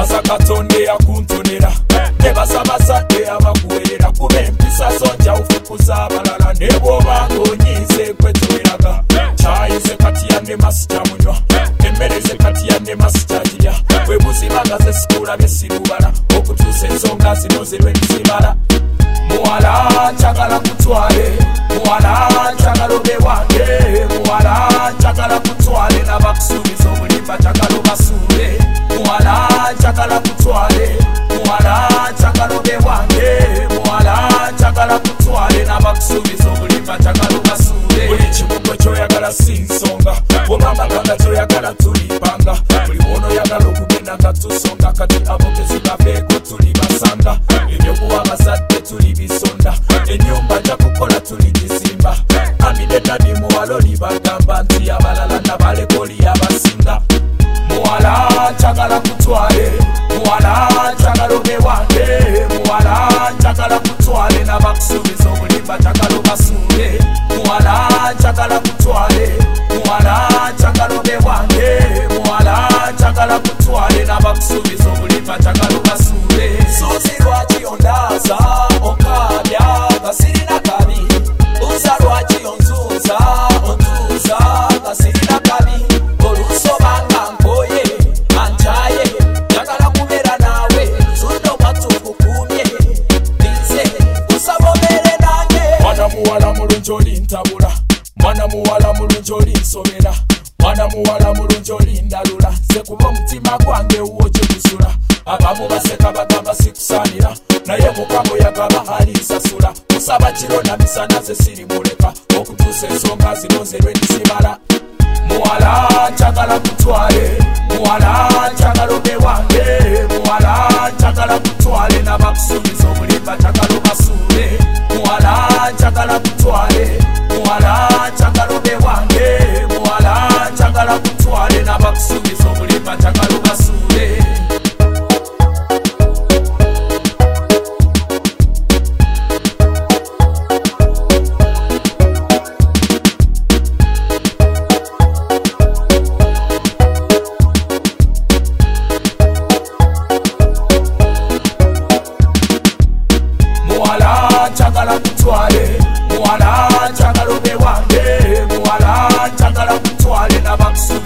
Nebaza Katonda yakuntonera, nebaza bazadde abakuwerera, kuba empisa zonja ufukuza abalala, ne bw'obanga onyiize gwe toweraga. Caayi ze kati yanne masita munywa, emmere ze kati yanne masita girya, bwe buzibanga ze sikulabye sirubala, okutuusa ensonga zino ze lwe nzimala. Muwala njagala kutwale, muwala njagala obe wange, muwala njagala kutwale, n'abakusuubiza obulimba njagala obasuule. Muwala njagala kutwale, muwala njagala obe wange, muwala njagala kutwale, n'abakusuubiza obulimba njagala obasuule. Buli kimu gwe kyoyagala si nsonga, bw'ogamba ganga kyoyagala tulipanga, buli bw'onoyagala okugenda nga tusonga, kati abogezi baveeko tuli basanga, ebyokuwa abazadde tuli bisonda, ennyumba nja kukola tuligizimba. Amide dadi muwala oli bagamba nti abalala nabaleka oli abasinga. Muwala njagala kutwale, muwala njagala obe wange, muwala njagala kutwale, n'abakusuubiza obulimba njagala obasuule. Muwala njagala kutwale, muwala njagala obe wange, muwala njagala kutwale, n'abakusuubiza obulimba njagala obasuule. Suuzi lwaki ondaaza onkabya kasirina kabi, buuza lwaki onzuuza ontuuza kasirina kabi, olusobanga nkoye anjaye njagala kubeera naawe, zuno mwatukukumye nize kusaba obeere nange. Mwana muwala mulungi olintabula, mwana muwala mulungi olinsobera, mwana muwala mulungi olindalula, nze kuba omutima gwange wuwo gye gusula. Abamu baseka bagamba sikusaanira, naye Mukama yagaba alinsasula. Kusaba kiro na misana ze sirimuleka, okutuusa ensonga zino ze lwe nzimala. Muwala njagala kutwale, muwala njagala obe wange, muwala njagala kutwale, n'abakusuubiza obulimba njagala obasuule. Muwala njagala kutwale, muwala njagala obe wange, muwala njagala kutwale, n'abakusuubiza obulimba njagala obasuule. Muwala njagala kutwale, muwala njagala obe wange, muwala njagala kutwale, n'abakusuubiza